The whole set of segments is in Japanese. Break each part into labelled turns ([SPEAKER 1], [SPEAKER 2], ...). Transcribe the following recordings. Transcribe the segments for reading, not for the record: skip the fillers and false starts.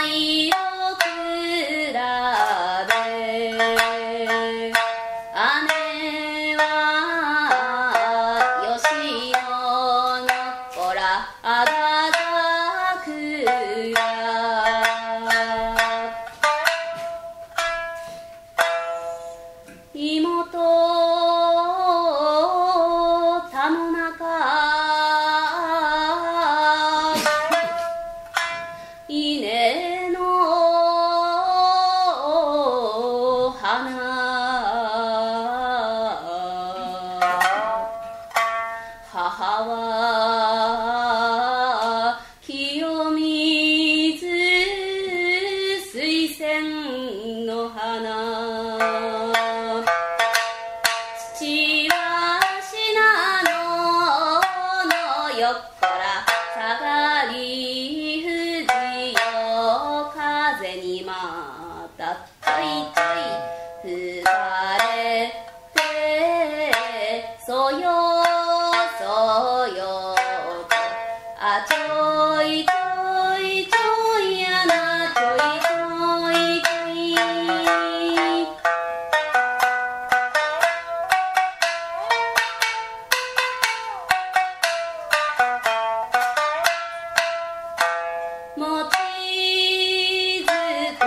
[SPEAKER 1] 色比べ姉は吉野の子らあが桜妹田の中稲の花母は清水水仙の花父は信濃のよっこら下がり藤よ風にまたちょいちょい吹かれてそよそよとあちょいちょいちょいやなちょいちょいちょい餅づく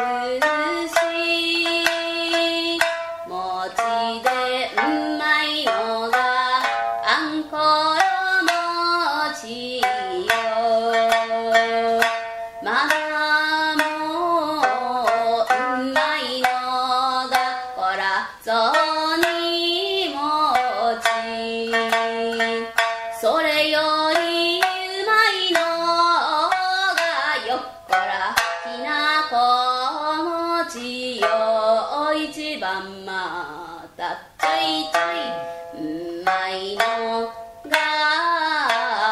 [SPEAKER 1] し餅でうまいのがあんころ餅よまだもうまいのがこらぞに餅それよりうまいのがよっこらきなこ餅よ一番またちょいちょいうまいのが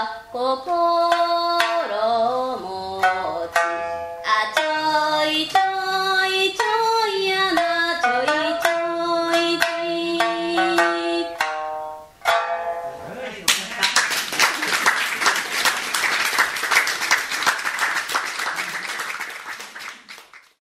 [SPEAKER 1] 心持ちあちょいちょい